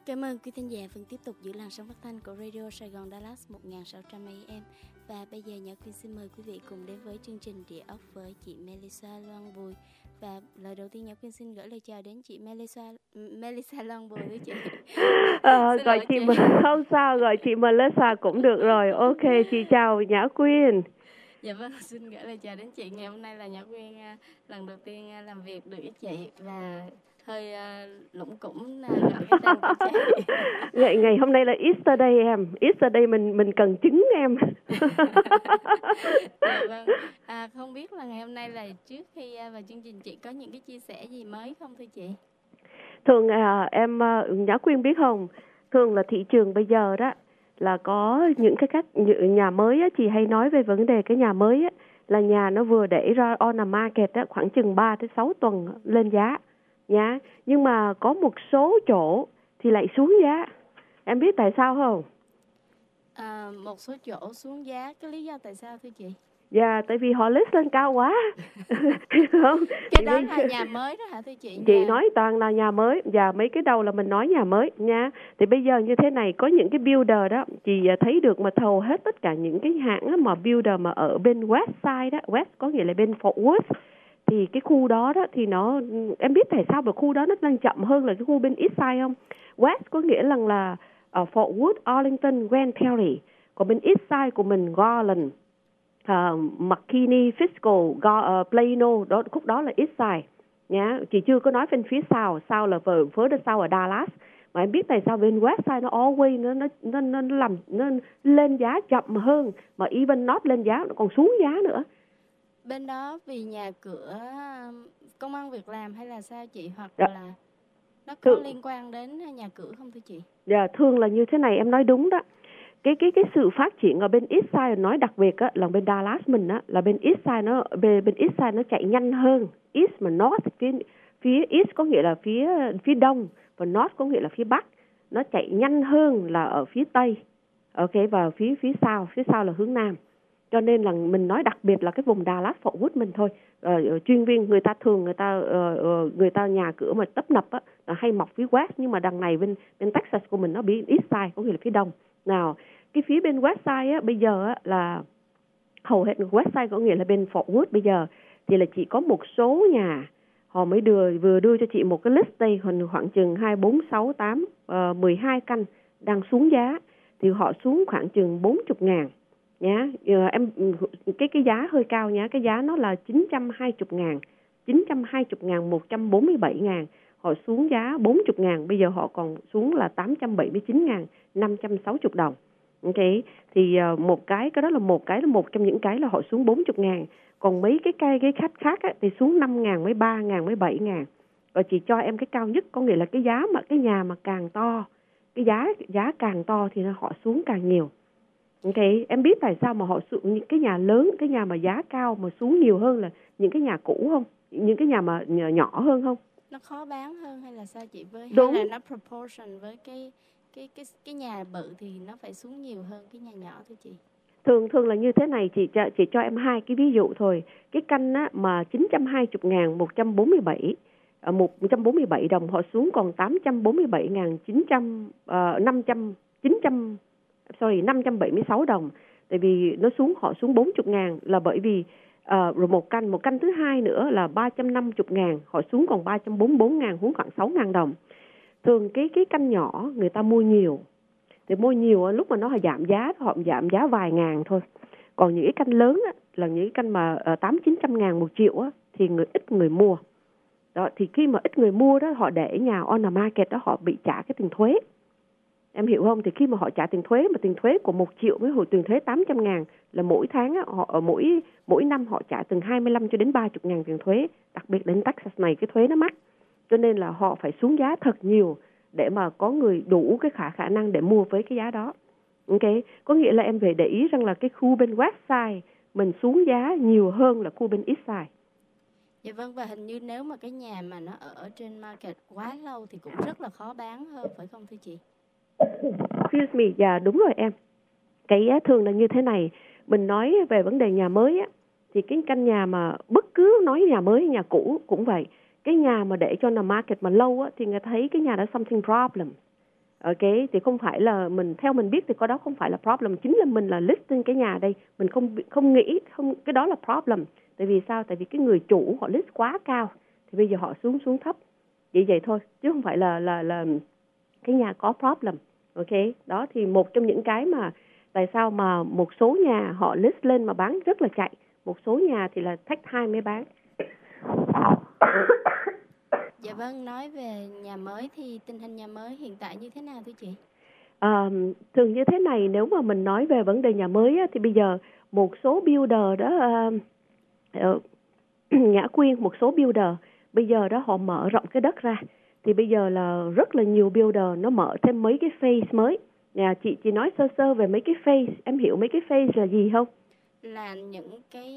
Cảm ơn quý thính giả vẫn tiếp tục giữ làn sóng phát thanh của Radio Sài Gòn Dallas 1600 AM. Và bây giờ Nhã Quyên xin mời quý vị cùng đến với chương trình Địa ốc với chị Melissa Loan Bùi. Và lời đầu tiên Nhã Quyên xin gửi lời chào đến chị Melissa Loan Bùi với chị. Gọi chị không sao, gọi chị Melissa cũng được rồi. Ok, chị chào Nhã Quyên. Dạ vâng, xin gửi lời chào đến chị. Ngày hôm nay là Nhã Quyên lần đầu tiên làm việc được với chị và hơi lủng củng gọi cái tên của chị. Ngày hôm nay là Easter Day em. Easter Day mình cần trứng em. Dạ vâng. Không biết là ngày hôm nay là trước khi vào chương trình chị có những cái chia sẻ gì mới không thưa chị? Thường em Nhã Quyên biết không, thường là thị trường bây giờ đó là có những cái cách nhà mới á, chị hay nói về vấn đề cái nhà mới á, là nhà nó vừa để ra on the market á, khoảng chừng 3 tới 6 tuần lên giá nhá. Nhưng mà có một số chỗ thì lại xuống giá. Em biết tại sao không? Một số chỗ xuống giá, cái lý do tại sao thưa chị? Dạ, tại vì họ list lên cao quá. Không? Cái đó là nhà mới đó hả thưa chị? Chị nói toàn là nhà mới. Và mấy cái đầu là mình nói nhà mới nha. Thì bây giờ như thế này, có những cái builder đó, chị thấy được mà thầu hết tất cả những cái hãng mà builder mà ở bên West Side đó. West có nghĩa là bên Fort Worth. Thì cái khu đó đó thì nó, em biết tại sao mà khu đó nó đang chậm hơn là cái khu bên East Side không? West có nghĩa là Fort Worth, Arlington, Grand Prairie. Còn bên East Side của mình Garland, McKinney, Fiscal, Plano, đó, khúc đó là East Side nhá. Chị chưa có nói bên phía sau là further south ở Dallas. Mà em biết tại sao bên West Side nó always nó làm nó lên giá chậm hơn, mà even not lên giá nó còn xuống giá nữa. Bên đó vì nhà cửa, công ăn việc làm hay là sao chị, hoặc là nó có liên quan đến nhà cửa không thưa chị? Dạ, thường là như thế này, em nói đúng đó. Cái sự phát triển ở bên East Side nói đặc biệt á, là bên Dallas mình á, là bên East Side bên East Side nó chạy nhanh hơn. East mà North, phía East có nghĩa là phía đông, và North có nghĩa là phía bắc. Nó chạy nhanh hơn là ở phía tây. Ok, và phía sau là hướng nam. Cho nên là mình nói đặc biệt là cái vùng Dallas Fort Worth mình thôi. Chuyên viên người ta nhà cửa mà tấp nập á, hay mọc phía West, nhưng mà đằng này bên Texas của mình nó bị East Side, có nghĩa là phía đông. Nào, cái phía bên West Side á, bây giờ á, là hầu hết West Side có nghĩa là bên Fort Worth bây giờ thì là chỉ có một số nhà họ mới vừa đưa cho chị một cái list đây, khoảng chừng 2, 4, 6, 8, 12 căn đang xuống giá, thì họ xuống khoảng chừng 40.000 nhá. Em cái giá hơi cao nhá, cái giá nó là 920.000, 147.000, họ xuống giá 40.000, bây giờ họ còn xuống là 879.560 đồng. Ok, thì cái đó là một trong những cái là họ xuống 40.000. Còn mấy cái khách khác á, thì xuống 5.000, mấy 3.000, mấy 7.000. Rồi chị cho em cái cao nhất, có nghĩa là cái giá mà cái nhà mà càng to, cái giá càng to thì họ xuống càng nhiều. Ok, em biết tại sao mà họ xuống những cái nhà lớn, cái nhà mà giá cao mà xuống nhiều hơn là những cái nhà cũ không? Những cái nhà mà nhỏ hơn không? Nó khó bán hơn hay là sao chị? Đúng. Hay là nó proportion với cái nhà bự thì nó phải xuống nhiều hơn cái nhà nhỏ thưa chị? Thường là như thế này, chị cho em hai cái ví dụ thôi. Cái căn á mà 920.000, 147 đồng, họ xuống còn 576 đồng. Tại vì họ xuống 40.000 là bởi vì rồi một căn thứ hai nữa là 350.000, họ xuống còn 344.000, xuống khoảng 6.000 đồng. Thường cái căn nhỏ người ta mua nhiều. Thì mua nhiều lúc mà nó giảm giá vài ngàn thôi. Còn những cái căn lớn á, là những cái căn mà 800-900 ngàn 1 triệu á, thì ít người mua. Đó, thì khi mà ít người mua đó, họ để nhà on the market đó, họ bị trả cái tiền thuế. Em hiểu không? Thì khi mà họ trả tiền thuế, mà tiền thuế của 1 triệu với hồi tiền thuế 800 ngàn là mỗi tháng á, họ mỗi năm họ trả từ 25 cho đến 30 ngàn tiền thuế. Đặc biệt đến Texas này cái thuế nó mắc. Cho nên là họ phải xuống giá thật nhiều để mà có người đủ cái khả năng để mua với cái giá đó. Ok, có nghĩa là em về để ý rằng là cái khu bên West Side mình xuống giá nhiều hơn là khu bên East Side. Dạ vâng, và hình như nếu mà cái nhà mà nó ở trên market quá lâu thì cũng rất là khó bán hơn, phải không thưa chị? Excuse me, dạ đúng rồi em. Cái thường là như thế này, mình nói về vấn đề nhà mới á, thì cái căn nhà mà bất cứ nói nhà mới nhà cũ cũng vậy. Cái nhà mà để cho nằm market mà lâu á, thì người ta thấy cái nhà đó something problem. Ok, thì không phải là theo mình biết thì có đó không phải là problem, chính là mình là listing cái nhà đây, mình không nghĩ cái đó là problem. Tại vì sao? Tại vì cái người chủ họ list quá cao thì bây giờ họ xuống thấp. Vậy thôi, chứ không phải là cái nhà có problem. Ok, đó thì một trong những cái mà tại sao mà một số nhà họ list lên mà bán rất là chạy, một số nhà thì là take time mới bán. Dạ vâng, nói về nhà mới thì tình hình nhà mới hiện tại như thế nào thưa chị? Thường như thế này, nếu mà mình nói về vấn đề nhà mới á, thì bây giờ một số builder đó, Nhã Quyên, một số builder bây giờ đó họ mở rộng cái đất ra, thì bây giờ là rất là nhiều builder nó mở thêm mấy cái phase mới. Nhà chị nói sơ về mấy cái phase, em hiểu mấy cái phase là gì không? Là những cái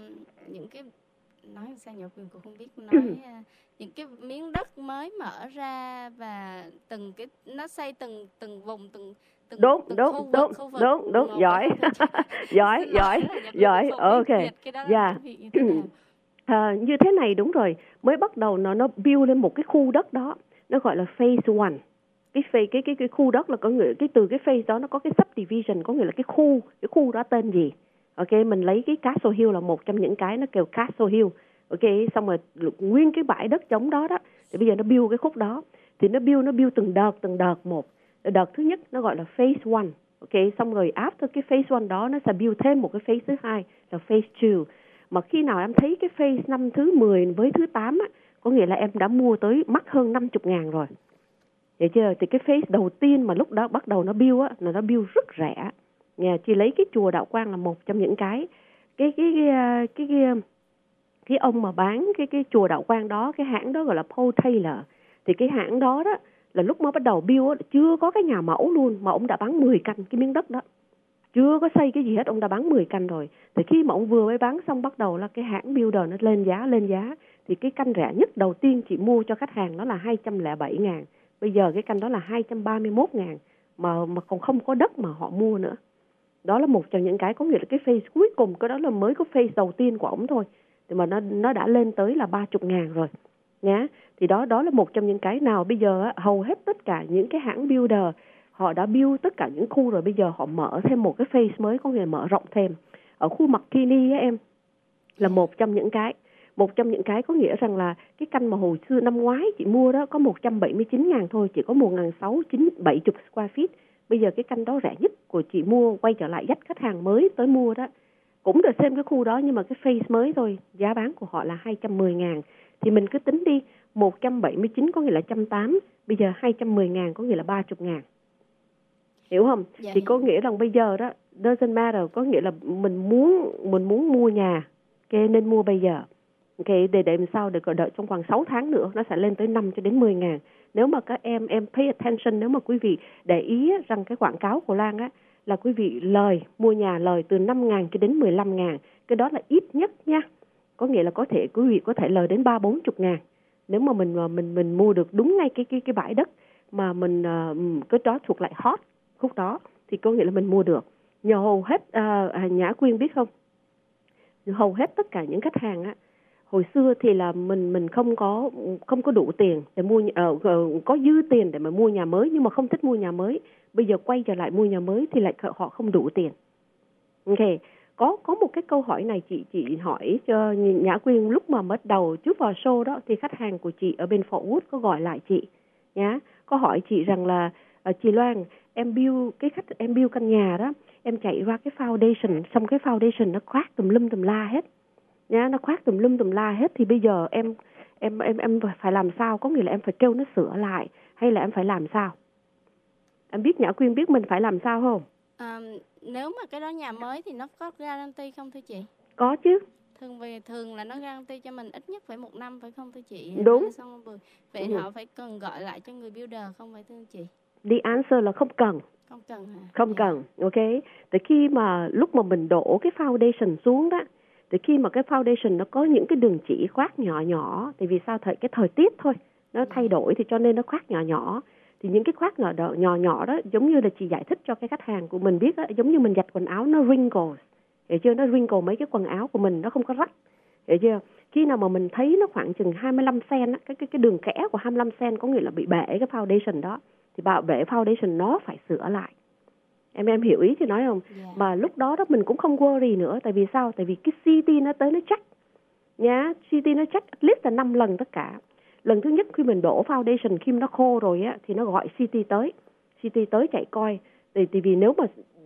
nói sao Nhã Quyên cũng không biết nói những cái miếng đất mới mở ra và từng cái nó xây từng vùng từng đúng khu vực giỏi giỏi ok dạ như thế này đúng rồi, mới bắt đầu nó build lên một cái khu đất đó, nó gọi là phase 1. Cái khu đất là có nghĩa từ cái phase đó nó có cái subdivision, có nghĩa là cái khu đó tên gì. Ok, mình lấy cái Castle Hill là một trong những cái nó kêu Castle Hill. Ok, xong rồi nguyên cái bãi đất trống đó thì bây giờ nó build cái khúc đó, thì nó build từng đợt một. Đợt thứ nhất nó gọi là phase 1. Ok, xong rồi after cái phase 1 đó nó sẽ build thêm một cái phase thứ hai là phase 2. Mà khi nào em thấy cái phase năm thứ 10 với thứ 8 á, có nghĩa là em đã mua tới mắc hơn 50.000 rồi. Vậy chưa? Thì cái phase đầu tiên mà lúc đó bắt đầu nó build á, nó build rất rẻ. Nhà chị lấy cái chùa Đạo Quang là một trong những cái ông mà bán cái chùa Đạo Quang đó, cái hãng đó gọi là Paul Taylor. Thì cái hãng đó là lúc mới bắt đầu build á, chưa có cái nhà mẫu luôn mà ông đã bán 10 căn cái miếng đất đó. Chưa có xây cái gì hết, ông đã bán 10 căn rồi. Thì khi mà ông vừa mới bán xong bắt đầu là cái hãng builder nó lên giá. Thì cái căn rẻ nhất đầu tiên chị mua cho khách hàng đó là 207.000. Bây giờ cái căn đó là 231.000 mà còn không có đất mà họ mua nữa. Đó là một trong những cái, có nghĩa là cái phase cuối cùng, cái đó là mới có phase đầu tiên của ông thôi. Thì mà nó đã lên tới là 30.000 rồi. Nhá. Thì đó là một trong những cái nào bây giờ hầu hết tất cả những cái hãng builder họ đã build tất cả những khu rồi, bây giờ họ mở thêm một cái phase mới, có nghĩa là mở rộng thêm. Ở khu McKinney á em, là một trong những cái có nghĩa rằng là cái căn mà hồi xưa năm ngoái chị mua đó có 179.000 thôi, chỉ có 1.670 square feet. Bây giờ cái căn đó rẻ nhất của chị mua, quay trở lại dắt khách hàng mới tới mua đó, cũng được xem cái khu đó nhưng mà cái phase mới thôi, giá bán của họ là 210.000. Thì mình cứ tính đi, 179 có nghĩa là 180, bây giờ 210.000 có nghĩa là 30.000. Hiểu không? Dạ. Thì có nghĩa rằng bây giờ đó doesn't matter, có nghĩa là mình muốn mua nhà, okay, nên mua bây giờ. Okay, để làm sao để đợi trong khoảng 6 tháng nữa nó sẽ lên tới 5 cho đến 10.000. Nếu mà các em pay attention, nếu mà quý vị để ý rằng cái quảng cáo của Lan là quý vị mua nhà lời từ 5.000 cho đến 15.000, cái đó là ít nhất nha. Có nghĩa là có thể quý vị có thể lời đến 30-40.000 nếu mà mình mua được đúng ngay cái bãi đất mà mình cái đó thuộc lại hot khúc đó, thì có nghĩa là mình mua được. Nhờ hầu hết Nhã Quyên biết không, hầu hết tất cả những khách hàng hồi xưa thì là mình không có đủ tiền để mua, có dư tiền để mà mua nhà mới nhưng mà không thích mua nhà mới. Bây giờ quay trở lại mua nhà mới thì lại họ không đủ tiền. Ok, có một cái câu hỏi này chị hỏi cho Nhã Quyên lúc mà bắt đầu trước vào show đó, thì khách hàng của chị ở bên Fort Worth có gọi lại chị nhá, có hỏi chị rằng là chị Loan, em build căn nhà đó, em chạy qua cái foundation, xong cái foundation nó khoác tùm lum tùm la hết nhá, nó khoác tùm lum tùm la hết, thì bây giờ em phải làm sao? Có nghĩa là em phải kêu nó sửa lại hay là em phải làm sao? Em biết Nhã Quyên biết mình phải làm sao không? Nếu mà cái đó nhà mới thì nó có guarantee không thưa chị? Có chứ. Thường là nó guarantee cho mình ít nhất phải 1 năm phải không thưa chị? Đúng. Vậy họ phải cần gọi lại cho người builder không phải thưa chị? The answer là không cần. Không cần hả? Không cần, ok. Thì khi mà lúc mà mình đổ cái foundation xuống đó, thì khi mà cái foundation nó có những cái đường chỉ khoác nhỏ, thì vì sao cái thời tiết thôi nó thay đổi, thì cho nên nó khoác nhỏ. Thì những cái khoác nhỏ đó giống như là chị giải thích cho cái khách hàng của mình biết đó, giống như mình giặt quần áo nó wrinkles, hiểu chưa? Nó wrinkle mấy cái quần áo của mình, nó không có rách, hiểu chưa? khi nào mà mình thấy nó khoảng chừng 25 cent á, cái đường kẽ của 25 cent có nghĩa là bị bể cái foundation đó, thì bảo vệ foundation nó phải sửa lại. Em hiểu ý thì nói không? Yeah. Mà lúc đó mình cũng không worry nữa. Tại vì sao? Tại vì cái CT nó tới nó check nhá, CT nó check at least là 5 lần tất cả. Lần thứ nhất khi mình đổ foundation, khi nó khô rồi á thì nó gọi CT tới chạy coi. Thì vì nếu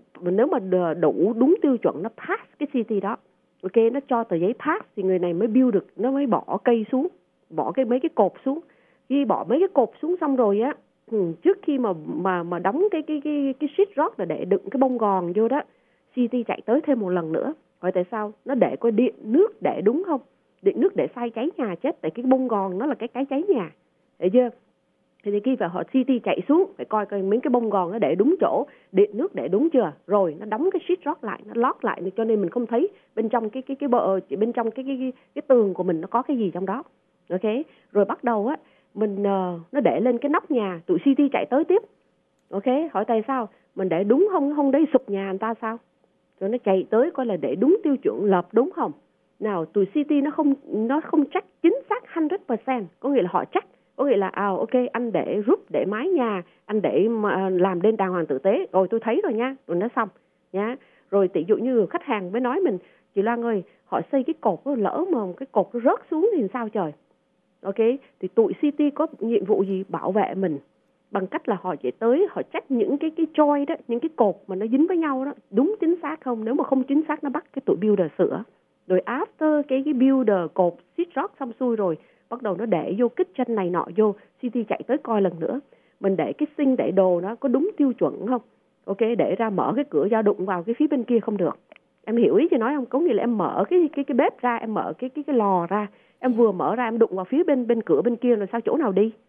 mà đủ đúng tiêu chuẩn, nó pass cái CT đó, ok, nó cho tờ giấy pass thì người này mới build được, nó mới bỏ cây xuống, bỏ mấy cái cột xuống. Khi bỏ mấy cái cột xuống xong rồi á, trước khi mà đóng cái sheet rock là để đựng cái bông gòn vô đó, CT chạy tới thêm một lần nữa. Hỏi tại sao? Nó để coi điện nước để đúng không? Điện nước để sai cháy nhà chết, tại cái bông gòn nó là cái cháy nhà, hiểu chưa? Thì khi phải họ CT chạy xuống phải coi mấy cái bông gòn nó để đúng chỗ, điện nước để đúng chưa, rồi nó đóng cái sheet rock lại, nó lót lại, cho nên mình không thấy bên trong cái bờ, bên trong cái tường của mình nó có cái gì trong đó, ok. Rồi bắt đầu á mình nó để lên cái nóc nhà, tụi CT chạy tới tiếp, ok. Hỏi tại sao? Mình để đúng không đấy sụp nhà người ta sao? Rồi nó chạy tới coi là để đúng tiêu chuẩn lợp đúng không. Nào tụi CT nó không check chính xác 100%, có nghĩa là họ check, có nghĩa là ok anh để roof, để mái nhà, anh để làm lên đàng hoàng tử tế, rồi tôi thấy rồi nha, rồi nó xong nhá. Rồi ví dụ như khách hàng mới nói mình, chị Loan ơi, họ xây cái cột nó lỡ mà cái cột nó rớt xuống thì sao trời, ok. Thì tụi CT có nhiệm vụ gì? Bảo vệ mình bằng cách là họ chạy tới, họ check những cái joint đó, những cái cột mà nó dính với nhau đó đúng chính xác không. Nếu mà không chính xác nó bắt cái tụi builder sửa. Rồi after cái builder cột sheet rock xong xuôi rồi, bắt đầu nó để vô kích chân này nọ vô, CT chạy tới coi lần nữa. Mình để cái sink, để đồ nó có đúng tiêu chuẩn không, ok. Để ra mở cái cửa ra đụng vào cái phía bên kia không được. Em hiểu ý chị nói không? Có nghĩa là em mở cái bếp ra, em mở cái lò ra, em vừa mở ra em đụng vào phía bên cửa bên kia, rồi sao chỗ nào đi?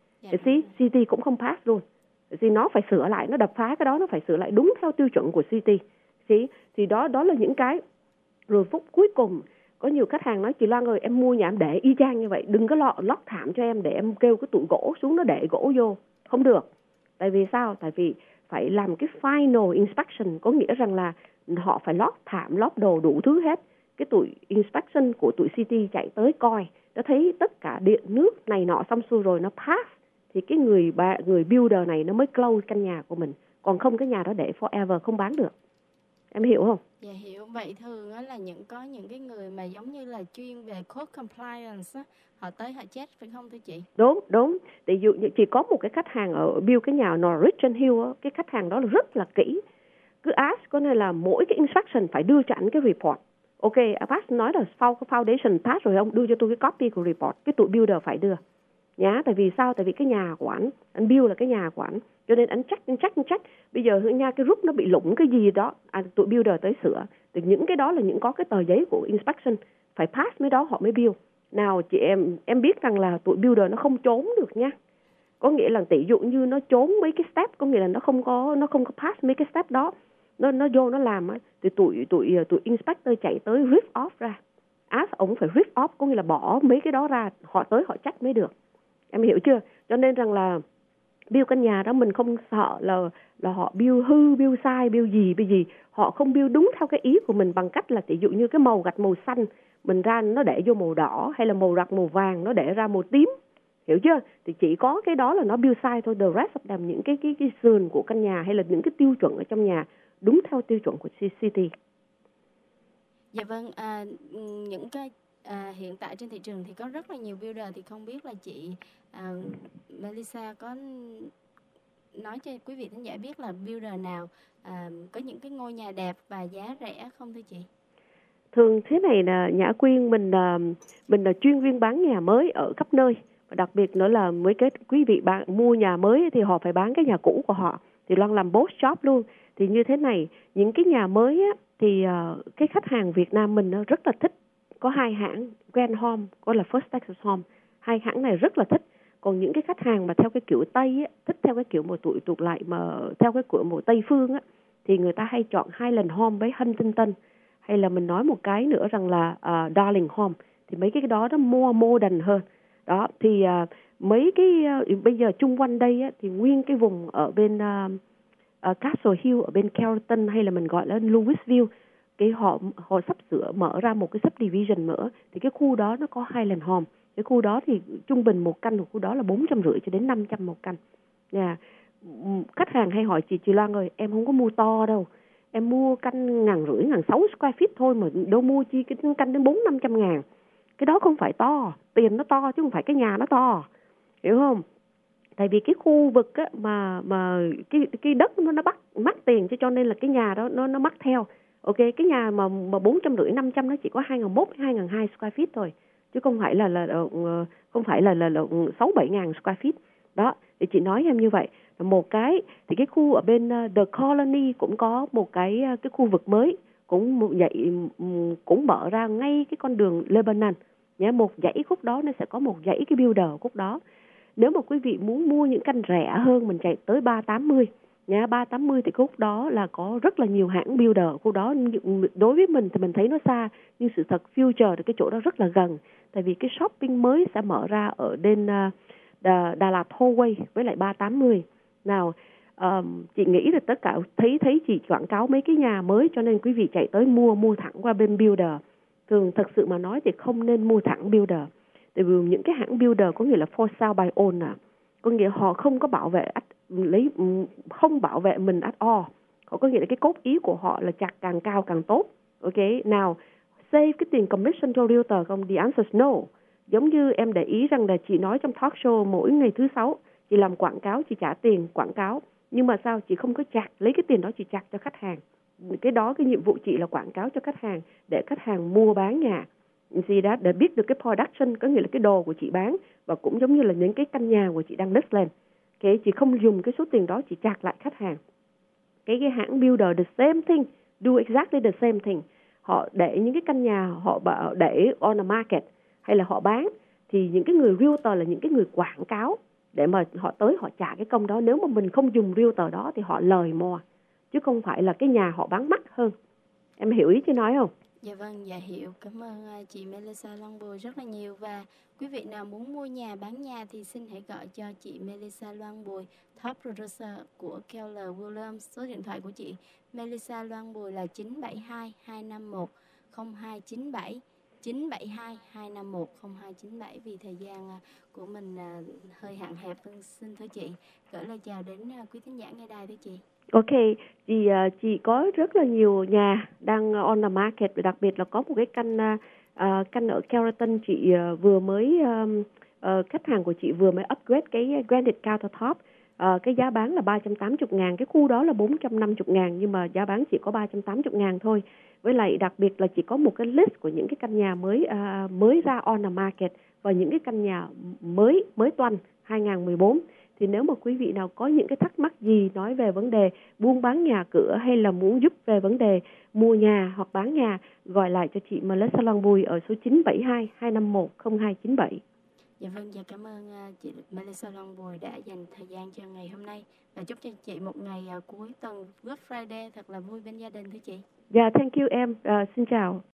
CT cũng không pass luôn. Thì nó phải sửa lại, nó đập phá cái đó, nó phải sửa lại đúng theo tiêu chuẩn của CT. Thì đó là những cái. Rồi phút cuối cùng có nhiều khách hàng nói, chị Loan ơi, em mua nhà em để y chang như vậy, đừng có lót thảm cho em để em kêu cái tụi gỗ xuống nó để gỗ vô. Không được. Tại vì sao? Tại vì phải làm cái final inspection, có nghĩa rằng là họ phải lót thảm, lót đồ đủ thứ hết. Cái tụi inspection của tụi CT chạy tới coi, nó thấy tất cả điện nước này nọ xong xuôi rồi, nó pass, thì cái người builder này nó mới close căn nhà của mình. Còn không cái nhà đó để forever không bán được. Em hiểu không? Dạ hiểu. Vậy thường là có những cái người mà giống như là chuyên về code compliance á, họ tới họ check phải không thưa chị? Đúng. Ví dụ như chỉ có một cái khách hàng ở build cái nhà Norwegian Hill á, cái khách hàng đó là rất là kỹ. Cứ ask có nên là mỗi cái inspection phải đưa cho ảnh cái report. Ok, pass nói là foundation pass rồi không, đưa cho tôi cái copy của report. Cái tụi builder phải đưa nhá. Tại vì sao? Tại vì cái nhà của anh build là cái nhà của ảnh, cho nên anh check. Bây giờ nha, cái roof nó bị lủng cái gì đó, tụi builder tới sửa. Thì những cái đó là những có cái tờ giấy của inspection, phải pass mới đó họ mới build. Nào chị em biết rằng là tụi builder nó không trốn được nha. Có nghĩa là tỷ dụ như nó trốn mấy cái step, có nghĩa là nó không có pass mấy cái step đó, nó vô nó làm á, thì tụi inspector chạy tới rip off ra. Ổng phải rip off, có nghĩa là bỏ mấy cái đó ra, họ tới họ check mới được. Em hiểu chưa? Cho nên rằng là build căn nhà đó mình không sợ là họ build hư, build sai, build gì. Họ không build đúng theo cái ý của mình, bằng cách là ví dụ như cái màu gạch màu xanh mình ra nó để vô màu đỏ, hay là màu gạch màu vàng nó để ra màu tím. Hiểu chưa? Thì chỉ có cái đó là nó build sai thôi. The rest of them, những cái sườn của căn nhà hay là những cái tiêu chuẩn ở trong nhà đúng theo tiêu chuẩn của City. Dạ vâng, những cái hiện tại trên thị trường thì có rất là nhiều builder, thì không biết là chị Melissa có nói cho quý vị khán giả biết là builder nào có những cái ngôi nhà đẹp và giá rẻ không thưa chị? Thường thế này là Nhã Quyên, mình là chuyên viên bán nhà mới ở khắp nơi. Và đặc biệt nữa là mấy cái quý vị bạn mua nhà mới thì họ phải bán cái nhà cũ của họ. Thì Loan làm boss job luôn. Thì như thế này, những cái nhà mới á, thì cái khách hàng Việt Nam mình nó rất là thích. Có 2 hãng, Grand Home, có là First Texas Home. 2 hãng này rất là thích. Còn những cái khách hàng mà theo cái kiểu Tây á, thích theo cái kiểu mà tụi lại mà theo cái kiểu một Tây phương á, thì người ta hay chọn Highland Home với Huntington. Hay là mình nói một cái nữa rằng là Darling Home, thì mấy cái đó nó more modern hơn. Đó, thì mấy cái bây giờ chung quanh đây á, thì nguyên cái vùng ở bên Castle Hill, ở bên Carrollton, hay là mình gọi là Louisville, cái họ sắp sửa mở ra một cái subdivision nữa, thì cái khu đó nó có Highland Home. Cái khu đó thì trung bình một căn của khu đó là 450 cho đến 500 một căn. Khách hàng hay hỏi chị Loan ơi, em không có mua to đâu, em mua căn 1.500, 1.600 square feet thôi mà đâu mua chi cái căn đến 400-500 ngàn. Cái đó không phải to, tiền nó to chứ không phải cái nhà nó to, hiểu không? Tại vì cái khu vực á, mà cái đất nó mắc tiền, cho nên là cái nhà đó nó mắc theo. Ok, cái nhà mà 450, 500 nó chỉ có 2.100, 2.200 square feet thôi, chứ không phải là 6-7 ngàn square feet. Đó, thì chị nói em như vậy. Một cái thì cái khu ở bên The Colony cũng có một cái khu vực mới cũng mở ra ngay cái con đường Lebanon nhé. Một dãy khúc đó nó sẽ có một dãy cái builder khúc đó. Nếu mà quý vị muốn mua những căn rẻ hơn, mình chạy tới 380 nha. 380 thì khúc đó là có rất là nhiều hãng builder khúc đó. Đối với mình thì mình thấy nó xa, nhưng sự thật future thì cái chỗ đó rất là gần. Tại vì cái shopping mới sẽ mở ra ở bên Đà Lạt Tollway với lại 380. Nào, chị nghĩ là tất cả thấy chị quảng cáo mấy cái nhà mới, cho nên quý vị chạy tới mua thẳng qua bên builder. Thường thật sự mà nói thì không nên mua thẳng builder. Tại vì những cái hãng builder có nghĩa là for sale by owner, có nghĩa họ không có không bảo vệ mình at all. Họ có nghĩa là cái cốt ý của họ là chặt càng cao càng tốt. Ok, nào save cái tiền commission cho realtor không? The answer is no. Giống như em để ý rằng là chị nói trong talk show mỗi ngày thứ 6 chị làm quảng cáo, chị trả tiền quảng cáo, nhưng mà sao chị không có lấy cái tiền đó chị chặt cho khách hàng. Cái đó cái nhiệm vụ chị là quảng cáo cho khách hàng để khách hàng mua bán nhà. Gì đó để biết được cái production, có nghĩa là cái đồ của chị bán, và cũng giống như là những cái căn nhà của chị đang list lên. Chị không dùng cái số tiền đó chị chặt lại khách hàng. Cái hãng builder the same thing, do exactly the same thing. Họ để những cái căn nhà họ để on the market hay là họ bán, thì những cái người realtor là những cái người quảng cáo để mà họ tới họ trả cái công đó. Nếu mà mình không dùng realtor đó thì họ lời mua, chứ không phải là cái nhà họ bán mắc hơn. Em hiểu ý chị nói không? Dạ vâng, dạ hiểu. Cảm ơn chị Melissa Loan Bùi rất là nhiều. Và quý vị nào muốn mua nhà, bán nhà thì xin hãy gọi cho chị Melissa Loan Bùi, Top Producer của Keller Williams. Số điện thoại của chị Melissa Loan Bùi là 972 251 0297, 972 251 0297. Vì thời gian của mình hơi hạn hẹp, xin thưa chị gửi lời chào đến quý thính giả nghe đài thưa chị. Ok, chị có rất là nhiều nhà đang on the market, đặc biệt là có một cái căn ở Carrollton chị vừa mới khách hàng của chị vừa mới upgrade cái granite countertop. Cái giá bán là 380 ngàn, cái khu đó là 450 ngàn, nhưng mà giá bán chỉ có 380 ngàn thôi. Với lại đặc biệt là chỉ có một cái list của những cái căn nhà mới ra on the market và những cái căn nhà mới toanh 2014. Thì nếu mà quý vị nào có những cái thắc mắc gì nói về vấn đề buôn bán nhà cửa, hay là muốn giúp về vấn đề mua nhà hoặc bán nhà, gọi lại cho chị Melissa Loan Bùi ở số 972 251 0297. Dạ vâng, dạ cảm ơn chị Melissa Loan Bùi đã dành thời gian cho ngày hôm nay, và chúc cho chị một ngày cuối tuần Good Friday thật là vui bên gia đình thưa chị. Dạ, thank you em. Xin chào.